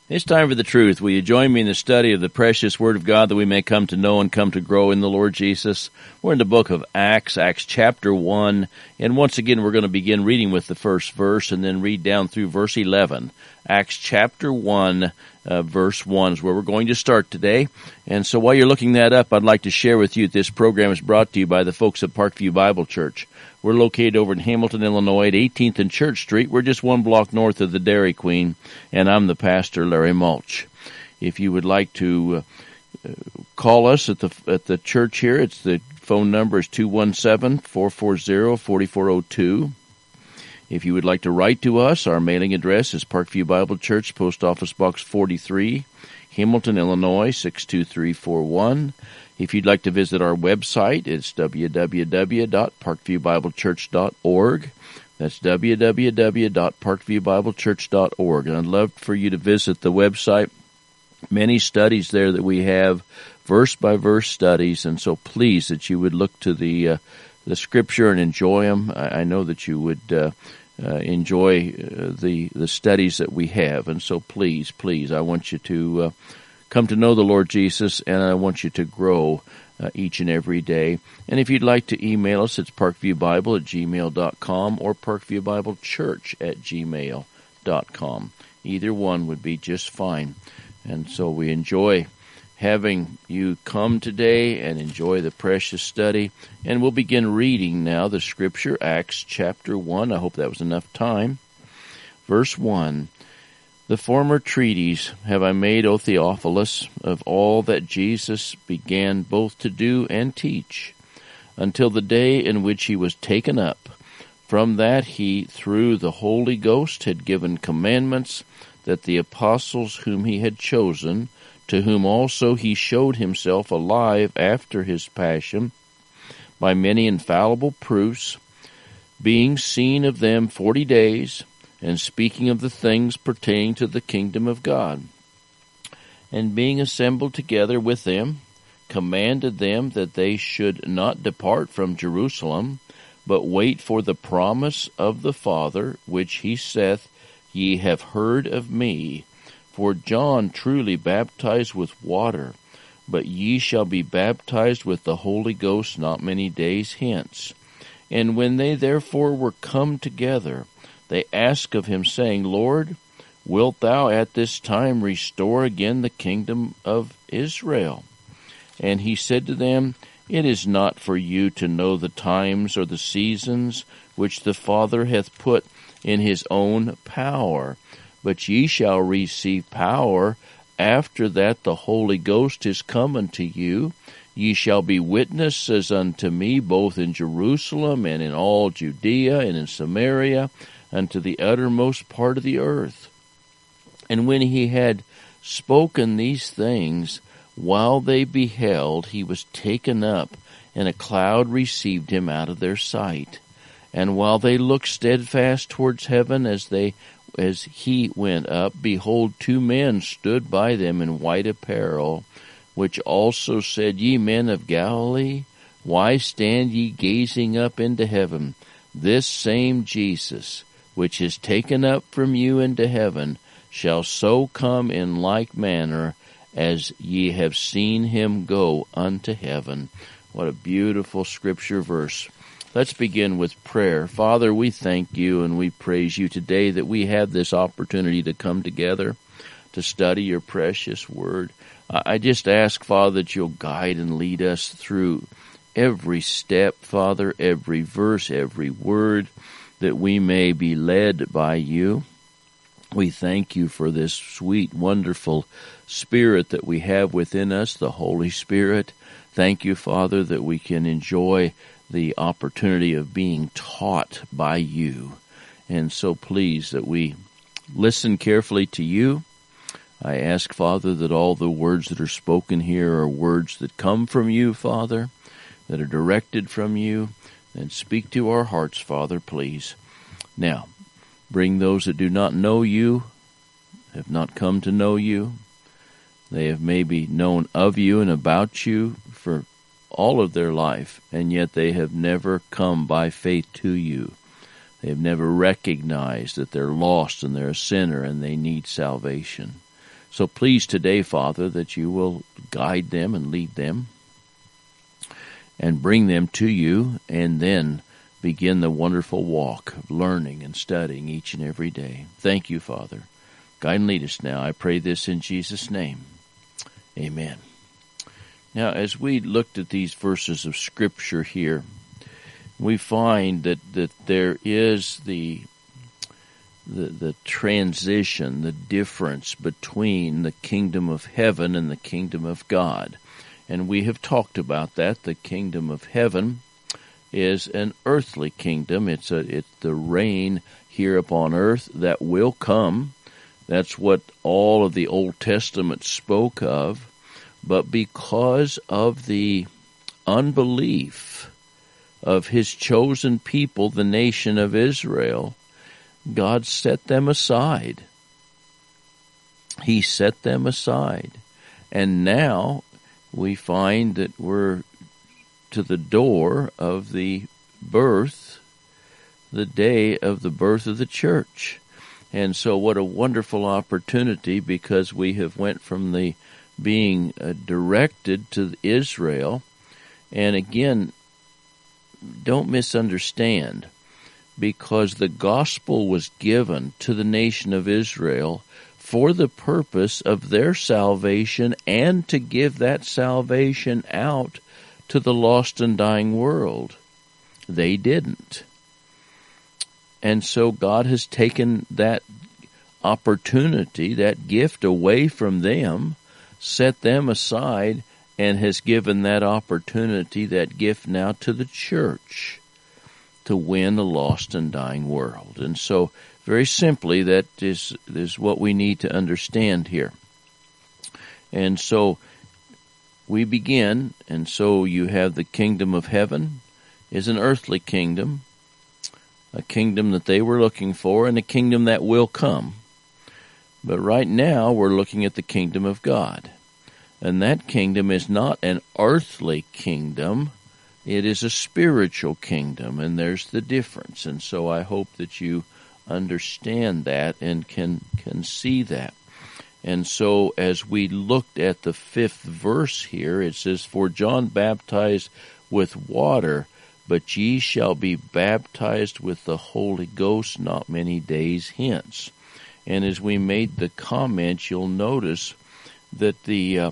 It's time for the truth. Will you join me in the study of the precious Word of God that we may come to know and come to grow in the Lord Jesus? We're in the book of Acts chapter 1, and once again we're going to begin reading with the first verse and then read down through verse 11. Acts chapter 1, verse 1 is where we're going to start today. And so while you're looking that up, I'd like to share with you that this program is brought to you by the folks at Parkview Bible Church. We're located over in Hamilton, Illinois at 18th and Church Street. We're just one block north of the Dairy Queen, and I'm the pastor, Larry Mulch. If you would like to call us at the church here, the phone number is 217-440-4402. If you would like to write to us, our mailing address is Parkview Bible Church, Post Office Box 43, Hamilton, Illinois 62341. If you'd like to visit our website, it's www.parkviewbiblechurch.org. That's www.parkviewbiblechurch.org. And I'd love for you to visit the website. Many studies there that we have, verse-by-verse studies, and so please that you would look to the Scripture and enjoy them. I know that you would enjoy the studies that we have, and so please, I want you to come to know the Lord Jesus, and I want you to grow each and every day. And if you'd like to email us, it's parkviewbible@gmail.com or parkviewbiblechurch@gmail.com. Either one would be just fine. And so we enjoy having you come today and enjoy the precious study. And we'll begin reading now the Scripture, Acts chapter 1. I hope that was enough time. Verse 1. The former treatise have I made, O Theophilus, of all that Jesus began both to do and teach, until the day in which he was taken up. From that he, through the Holy Ghost, had given commandments that the apostles whom he had chosen, to whom also he showed himself alive after his passion, by many infallible proofs, being seen of them 40 days, and speaking of the things pertaining to the kingdom of God. And being assembled together with them, commanded them that they should not depart from Jerusalem, but wait for the promise of the Father, which he saith, Ye have heard of me. For John truly baptized with water, but ye shall be baptized with the Holy Ghost not many days hence. And when they therefore were come together, they asked of him, saying, Lord, wilt thou at this time restore again the kingdom of Israel? And he said to them, It is not for you to know the times or the seasons which the Father hath put in his own power, but ye shall receive power after that the Holy Ghost is come unto you. Ye shall be witnesses unto me both in Jerusalem and in all Judea and in Samaria, unto the uttermost part of the earth. And when he had spoken these things, while they beheld, he was taken up, and a cloud received him out of their sight. And while they looked steadfast towards heaven as he went up, behold, 2 men stood by them in white apparel, which also said, Ye men of Galilee, why stand ye gazing up into heaven? This same Jesus, which is taken up from you into heaven, shall so come in like manner as ye have seen him go unto heaven. What a beautiful Scripture verse. Let's begin with prayer. Father, we thank you and we praise you today that we have this opportunity to come together to study your precious word. I just ask, Father, that you'll guide and lead us through every step, Father, every verse, every word, that we may be led by you. We thank you for this sweet, wonderful Spirit that we have within us, the Holy Spirit. Thank you, Father, that we can enjoy the opportunity of being taught by you. And so please that we listen carefully to you. I ask, Father, that all the words that are spoken here are words that come from you, Father, that are directed from you, and speak to our hearts, Father, please. Now, bring those that do not know you, have not come to know you. They have maybe known of you and about you for all of their life, and yet they have never come by faith to you. They have never recognized that they're lost and they're a sinner and they need salvation. So please today, Father, that you will guide them and lead them and bring them to you, and then begin the wonderful walk of learning and studying each and every day. Thank you, Father. Guide and lead us now. I pray this in Jesus' name. Amen. Now, as we looked at these verses of Scripture here, we find that there is the transition, the difference between the kingdom of heaven and the kingdom of God. And we have talked about that. The kingdom of heaven is an earthly kingdom. It's the reign here upon earth that will come. That's what all of the Old Testament spoke of. But because of the unbelief of his chosen people, the nation of Israel, God set them aside. He set them aside. And now we find that we're to the door of the birth, the day of the birth of the church. And so what a wonderful opportunity, because we have went from the being directed to Israel. And again, don't misunderstand, because the gospel was given to the nation of Israel for the purpose of their salvation and to give that salvation out to the lost and dying world. They didn't. And so God has taken that opportunity, that gift away from them, set them aside, and has given that opportunity, that gift now to the church to win a lost and dying world. And so, very simply, that is what we need to understand here. And so, we begin, and so you have the kingdom of heaven is an earthly kingdom, a kingdom that they were looking for, and a kingdom that will come. But right now, we're looking at the kingdom of God. And that kingdom is not an earthly kingdom. It is a spiritual kingdom, and there's the difference. And so I hope that you understand that and can see that. And so as we looked at the 5th verse here, it says, "For John baptized with water, but ye shall be baptized with the Holy Ghost not many days hence." And as we made the comments, you'll notice that the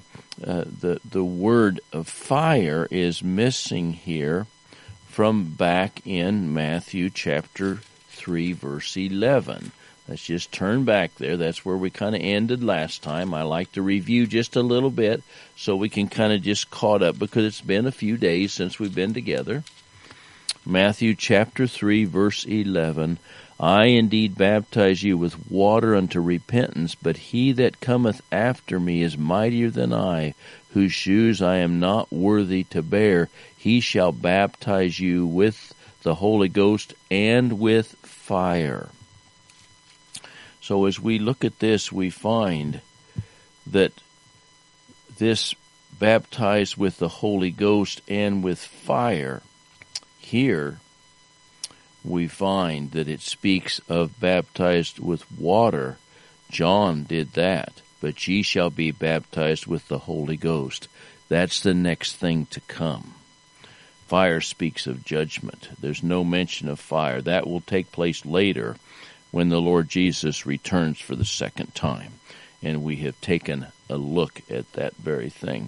word of fire is missing here from back in Matthew chapter 3, verse 11. Let's just turn back there. That's where we kind of ended last time. I like to review just a little bit so we can kind of just caught up, because it's been a few days since we've been together. Matthew chapter 3, verse 11. "I indeed baptize you with water unto repentance, but he that cometh after me is mightier than I, whose shoes I am not worthy to bear. He shall baptize you with the Holy Ghost and with fire." So as we look at this, we find that this baptized with the Holy Ghost and with fire, here we find that it speaks of baptized with water. John did that. But ye shall be baptized with the Holy Ghost. That's the next thing to come. Fire speaks of judgment. There's no mention of fire. That will take place later when the Lord Jesus returns for the second time. And we have taken a look at that very thing.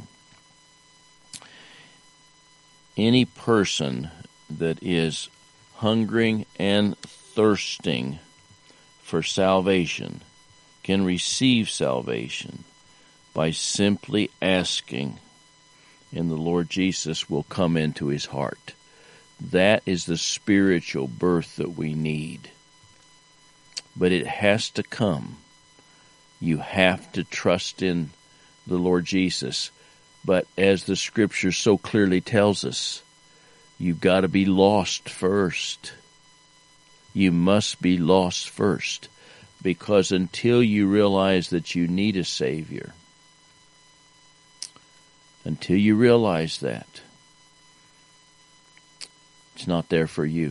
Any person that is hungering and thirsting for salvation can receive salvation by simply asking, and the Lord Jesus will come into his heart. That is the spiritual birth that we need. But it has to come. You have to trust in the Lord Jesus. But as the Scripture so clearly tells us, you've got to be lost first. You must be lost first. Because until you realize that you need a Savior, until you realize that, it's not there for you.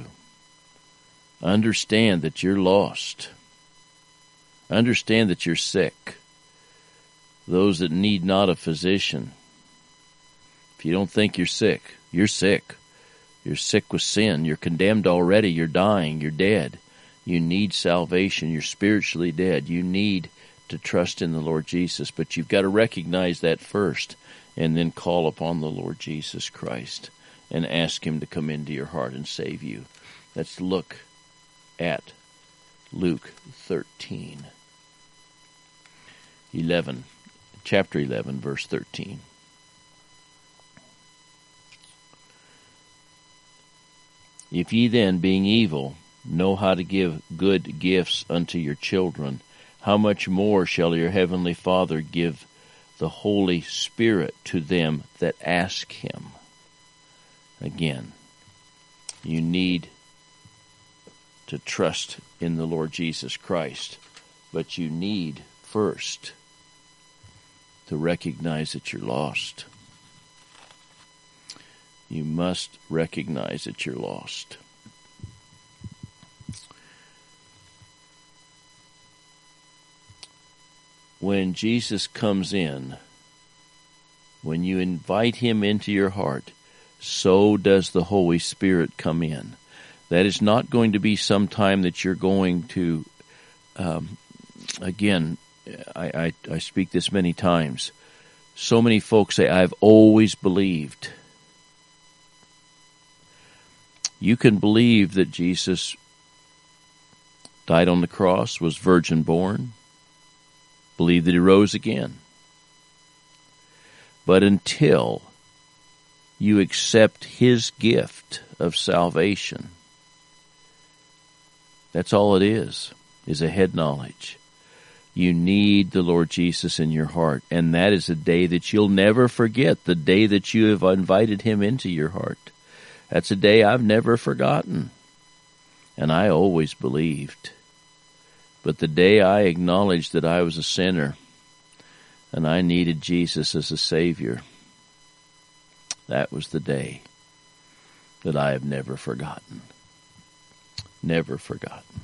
Understand that you're lost. Understand that you're sick. those that need not a physician. If you don't think you're sick, you're sick. You're sick with sin. You're condemned already. You're dying. You're dead. You need salvation. You're spiritually dead. You need to trust in the Lord Jesus. But you've got to recognize that first and then call upon the Lord Jesus Christ and ask Him to come into your heart and save you. Let's look at Luke 11, chapter 11, verse 13. If ye then, being evil, know how to give good gifts unto your children, how much more shall your heavenly Father give the Holy Spirit to them that ask Him? Again, you need to trust in the Lord Jesus Christ, but you need first to recognize that you're lost. You must recognize that you're lost. When Jesus comes in, when you invite Him into your heart, so does the Holy Spirit come in. That is not going to be some time that you're going to, again, I speak this many times. So many folks say, I've always believed. You can believe that Jesus died on the cross, was virgin born, believe that He rose again. But until you accept His gift of salvation, that's all it is a head knowledge. You need the Lord Jesus in your heart, and that is a day that you'll never forget, the day that you have invited Him into your heart. That's a day I've never forgotten, and I always believed. But the day I acknowledged that I was a sinner and I needed Jesus as a Savior, that was the day that I have never forgotten. Never forgotten.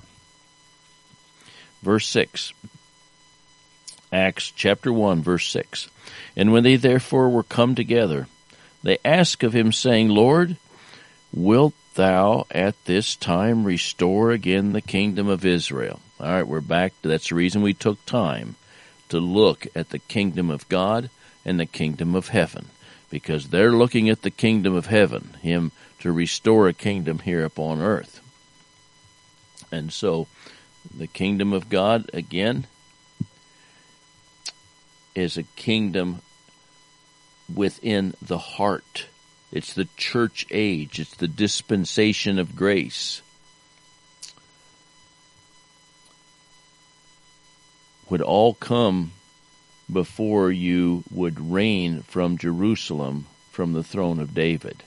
Verse 6. Acts chapter 1, verse 6. And when they therefore were come together, they asked of Him, saying, Lord, wilt Thou at this time restore again the kingdom of Israel? All right, we're back. That's the reason we took time to look at the kingdom of God and the kingdom of heaven, because they're looking at the kingdom of heaven, Him to restore a kingdom here upon earth. And so the kingdom of God, again, is a kingdom within the heart. It's the church age. It's the dispensation of grace. Would all come before you would reign from Jerusalem, from the throne of David.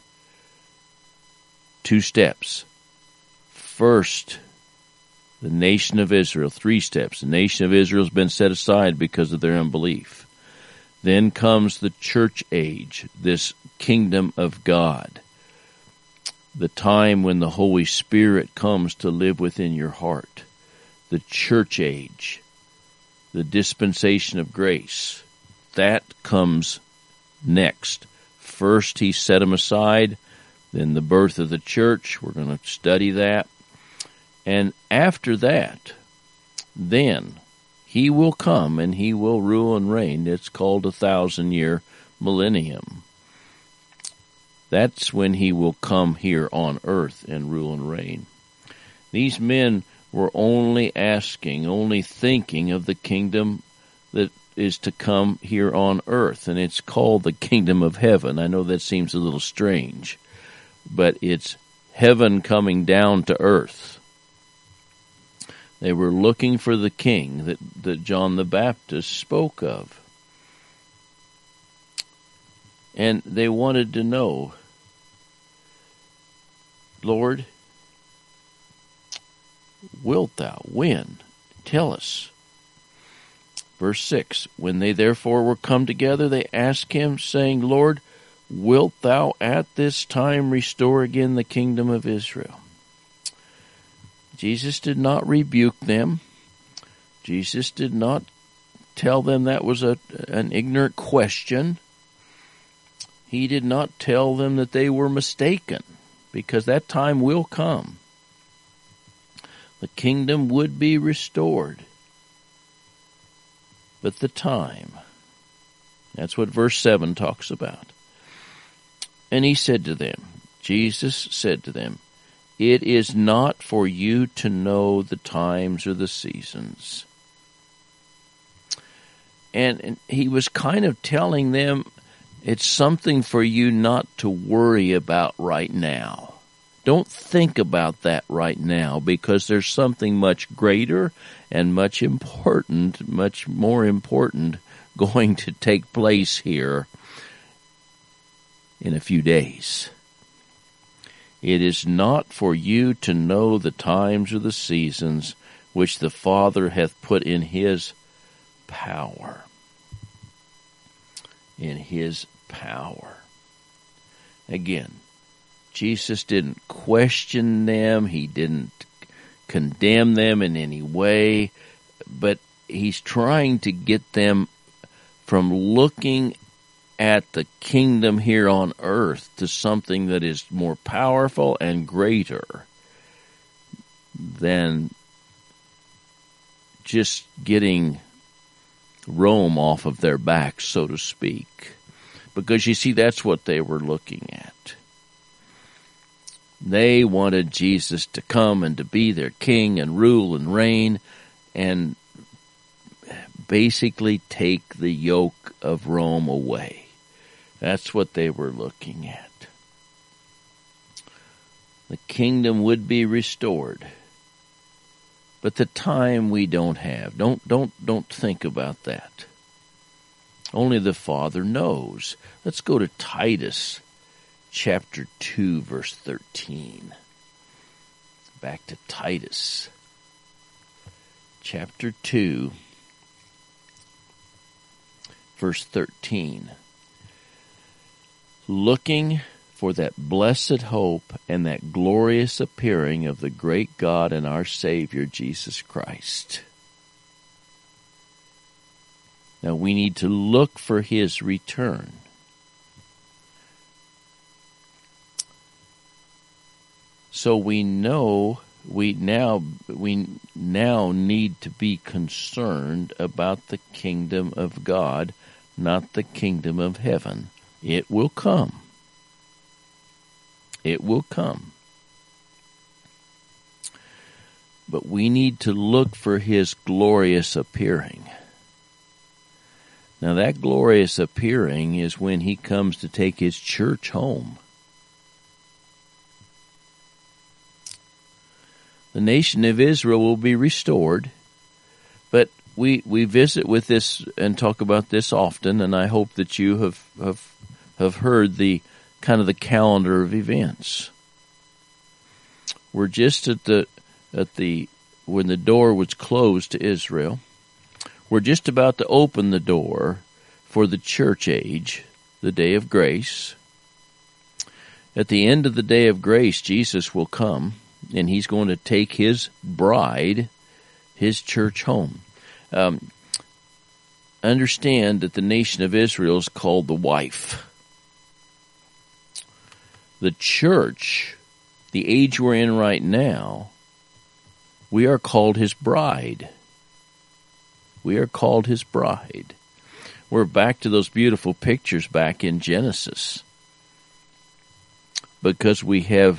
2 steps. First, the nation of Israel. 3 steps. The nation of Israel has been set aside because of their unbelief. Then comes the church age, this kingdom of God, the time when the Holy Spirit comes to live within your heart, the church age, the dispensation of grace. That comes next. First, He set them aside, then the birth of the church. We're going to study that. And after that, then He will come and He will rule and reign. It's called 1,000-year millennium. That's when He will come here on earth and rule and reign. These men were only thinking of the kingdom that is to come here on earth, and it's called the kingdom of heaven. I know that seems a little strange, but it's heaven coming down to earth. They were looking for the king that John the Baptist spoke of. And they wanted to know, Lord, wilt Thou? When? Tell us. Verse 6, when they therefore were come together, they asked Him, saying, Lord, wilt Thou at this time restore again the kingdom of Israel? Jesus did not rebuke them. Jesus did not tell them that was an ignorant question. He did not tell them that they were mistaken, because that time will come. The kingdom would be restored. But the time, that's what verse 7 talks about. And he said to them, Jesus said to them, it is not for you to know the times or the seasons. And he was kind of telling them, it's something for you not to worry about right now. Don't think about that right now, because there's something much greater and much more important going to take place here in a few days. It is not for you to know the times or the seasons which the Father hath put in his power. In his power. Again, Jesus didn't question them. He didn't condemn them in any way. But he's trying to get them from looking at the kingdom here on earth to something that is more powerful and greater than just getting Rome off of their backs, so to speak. Because you see, that's what they were looking at. They wanted Jesus to come and to be their king and rule and reign and basically take the yoke of Rome away. That's what they were looking at. The kingdom would be restored. But the time we don't have. Don't think about that. Only the Father knows. Let's go to Titus chapter 2, verse 13. Back to Titus chapter 2, verse 13. Looking for that blessed hope and that glorious appearing of the great God and our Savior, Jesus Christ. Now we need to look for his return. So we know we now need to be concerned about the kingdom of God, not the kingdom of heaven. It will come. It will come. But we need to look for his glorious appearing. Now that glorious appearing is when he comes to take his church home. The nation of Israel will be restored, but we visit with this and talk about this often, and I hope that you have heard the kind of the calendar of events. We're just at the when the door was closed to Israel. We're just about to open the door for the church age, the day of grace. At the end of the day of grace, Jesus will come, and he's going to take his bride, his church, home. Understand that the nation of Israel is called the wife. The church, the age we're in right now, we are called his bride. We are called his bride. We're back to those beautiful pictures back in Genesis. Because we have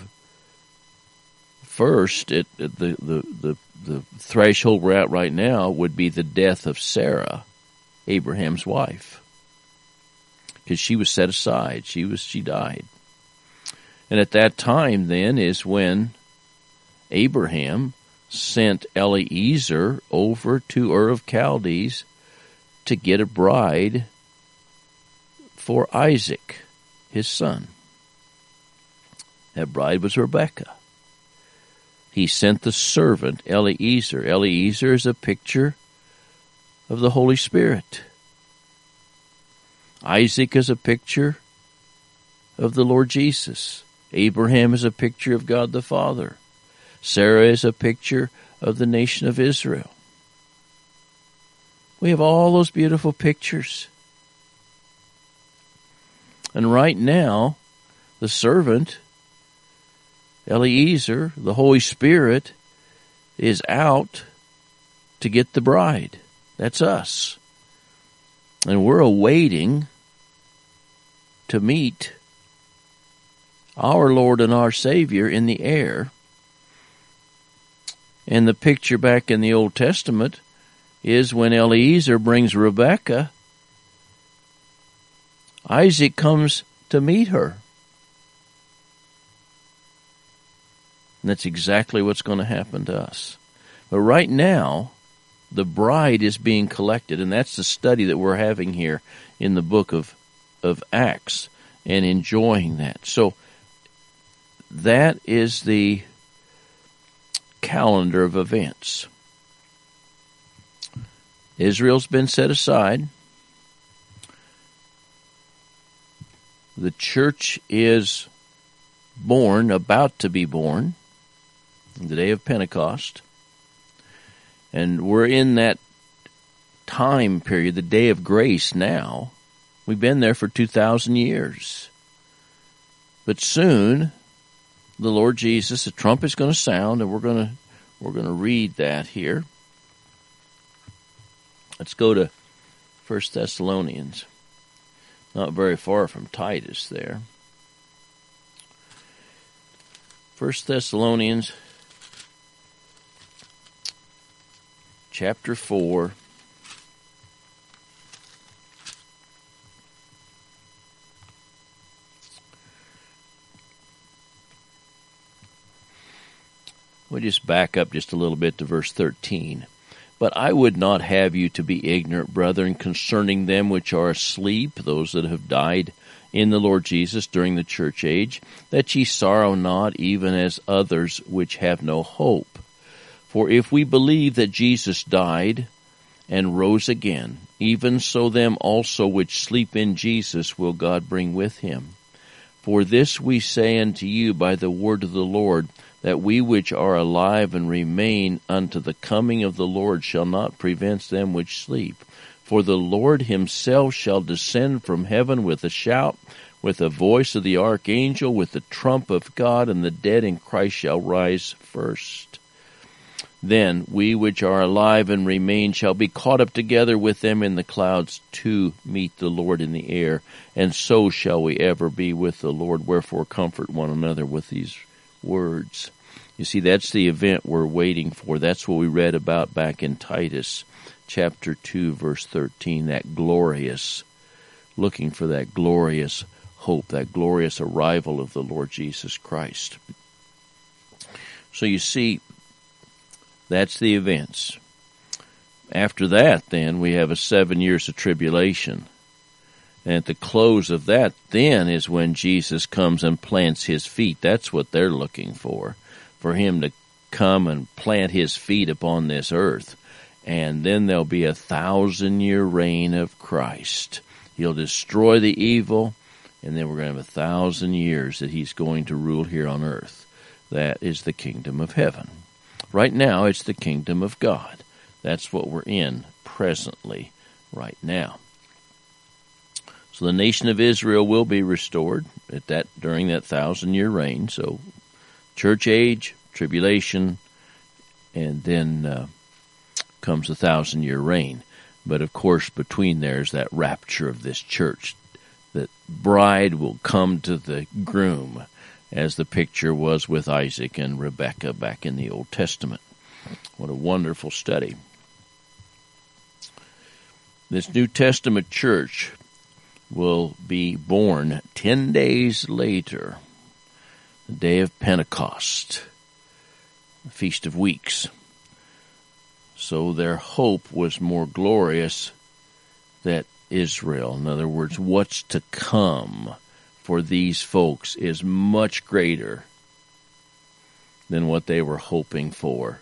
first, the threshold we're at right now would be the death of Sarah, Abraham's wife. Because she was set aside. She died. And at that time then is when Abraham sent Eliezer over to Ur of Chaldees to get a bride for Isaac, his son. That bride was Rebekah. He sent the servant Eliezer. Eliezer is a picture of the Holy Spirit. Isaac is a picture of the Lord Jesus. Abraham is a picture of God the Father. Sarah is a picture of the nation of Israel. We have all those beautiful pictures. And right now, the servant, Eliezer, the Holy Spirit, is out to get the bride. That's us. And we're awaiting to meet our Lord and our Savior in the air. And the picture back in the Old Testament is when Eliezer brings Rebekah, Isaac comes to meet her. And that's exactly what's going to happen to us. But right now, the bride is being collected, and that's the study that we're having here in the book of Acts and enjoying that. So that is the calendar of events. Israel's been set aside. The church is born, about to be born, on the day of Pentecost. And we're in that time period, the day of grace now. We've been there for 2,000 years. But soon, the Lord Jesus, the trumpet's going to sound, and we're going to read that here. Let's go to 1 Thessalonians. Not very far from Titus there. 1 Thessalonians chapter 4. We'll just back up just a little bit to verse 13. But I would not have you to be ignorant, brethren, concerning them which are asleep, those that have died in the Lord Jesus during the church age, that ye sorrow not, even as others which have no hope. For if we believe that Jesus died and rose again, even so them also which sleep in Jesus will God bring with him. For this we say unto you by the word of the Lord, that we which are alive and remain unto the coming of the Lord shall not prevent them which sleep. For the Lord himself shall descend from heaven with a shout, with the voice of the archangel, with the trump of God, and the dead in Christ shall rise first. Then we which are alive and remain shall be caught up together with them in the clouds to meet the Lord in the air, and so shall we ever be with the Lord. Wherefore comfort one another with these words. You see, that's the event we're waiting for. That's what we read about back in Titus chapter 2, verse 13, that glorious, looking for that glorious hope, that glorious arrival of the Lord Jesus Christ. So you see, that's the events. After that, then, we have a 7 years of tribulation. And at the close of that, then, is when Jesus comes and plants his feet. That's what they're looking for him to come and plant his feet upon this earth. And then there'll be a 1,000-year reign of Christ. He'll destroy the evil, and then we're going to have 1,000 years that he's going to rule here on earth. That is the kingdom of heaven. Right now, it's the kingdom of God. That's what we're in presently, right now. So the nation of Israel will be restored during that 1,000-year reign. So church age, tribulation, and then comes the 1,000-year reign. But of course, between there's that rapture of this church. That bride will come to the groom, as the picture was with Isaac and Rebekah back in the Old Testament. What a wonderful study. This New Testament church will be born 10 days later, the day of Pentecost, the Feast of Weeks. So their hope was more glorious than Israel. In other words, what's to come for these folks is much greater than what they were hoping for.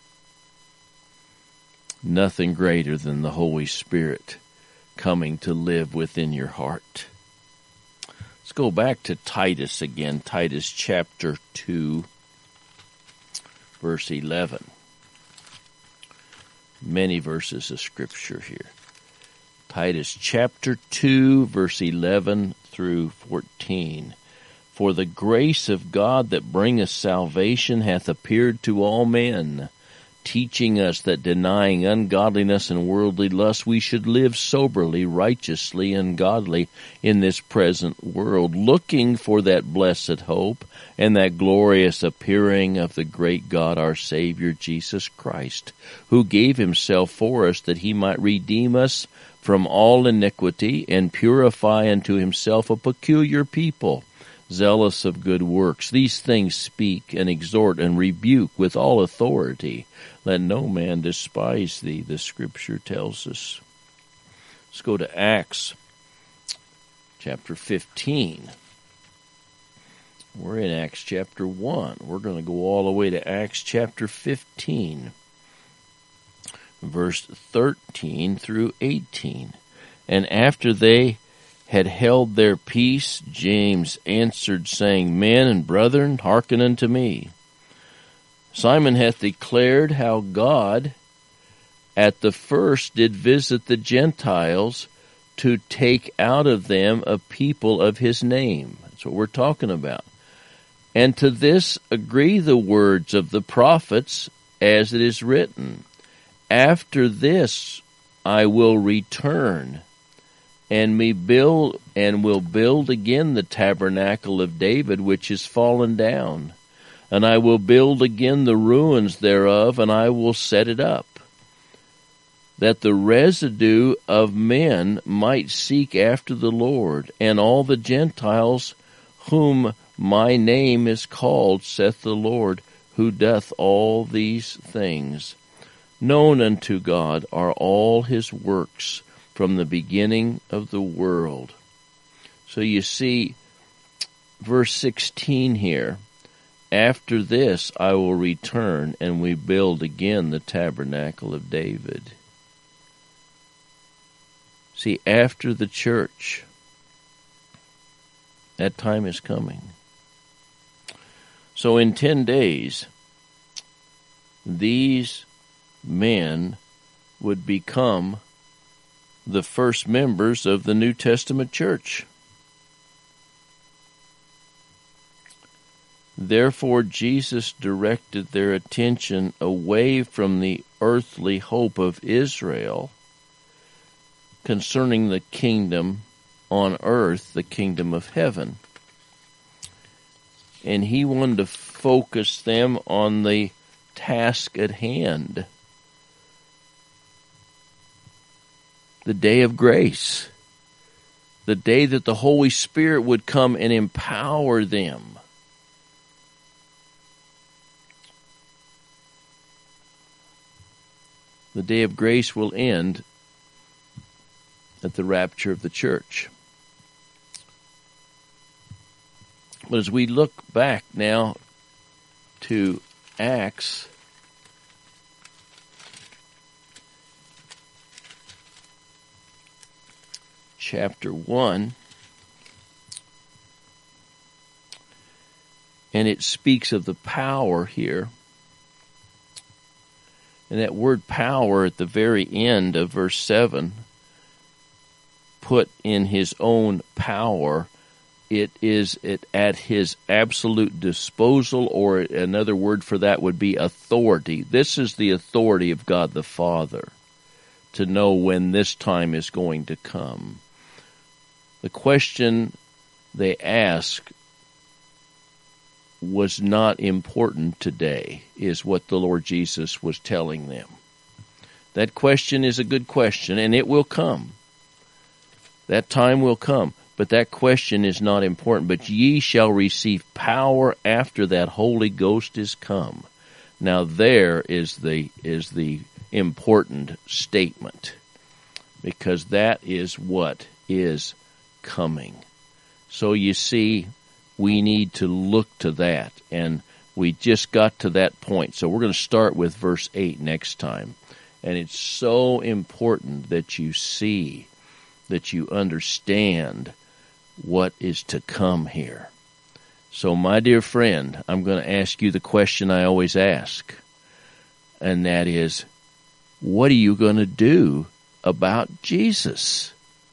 Nothing greater than the Holy Spirit coming to live within your heart. Let's go back to Titus again, Titus chapter 2, verse 11. many verses of Scripture here. Titus chapter 2, verse 11 through 14. For the grace of God that bringeth salvation hath appeared to all men, teaching us that denying ungodliness and worldly lust, we should live soberly, righteously, and godly in this present world, looking for that blessed hope and that glorious appearing of the great God our Savior Jesus Christ, who gave himself for us that he might redeem us from all iniquity and purify unto himself a peculiar people, zealous of good works. These things speak and exhort and rebuke with all authority. Let no man despise thee, the Scripture tells us. Let's go to Acts chapter 15. We're in Acts chapter 1. We're going to go all the way to Acts chapter 15, verse 13 through 18. And after they had held their peace, James answered, saying, Men and brethren, hearken unto me. Simon hath declared how God at the first did visit the Gentiles to take out of them a people of his name. That's what we're talking about. And to this agree the words of the prophets, as it is written, After this I will return, and will build again the tabernacle of David, which is fallen down. And I will build again the ruins thereof, and I will set it up, that the residue of men might seek after the Lord, and all the Gentiles whom my name is called, saith the Lord, who doth all these things. Known unto God are all his works from the beginning of the world. So you see, verse 16 here, After this I will return, and we build again the tabernacle of David. See, after the church, that time is coming. So in 10 days, these men would become the first members of the New Testament church. Therefore, Jesus directed their attention away from the earthly hope of Israel concerning the kingdom on earth, the kingdom of heaven. And he wanted to focus them on the task at hand, the day of grace, the day that the Holy Spirit would come and empower them. The day of grace will end at the rapture of the church. But as we look back now to Acts chapter 1, and it speaks of the power here. And that word power at the very end of verse 7, put in his own power, it is at his absolute disposal, or another word for that would be authority. This is the authority of God the Father to know when this time is going to come. The question they ask was not important today, is what the Lord Jesus was telling them. That question is a good question, and it will come. That time will come, but that question is not important. But ye shall receive power after that Holy Ghost is come. Now there is the important statement, because that is what is coming. So you see, we need to look to that, and we just got to that point. So we're going to start with verse 8 next time. And it's so important that you see, that you understand what is to come here. So my dear friend, I'm going to ask you the question I always ask, and that is, what are you going to do about Jesus?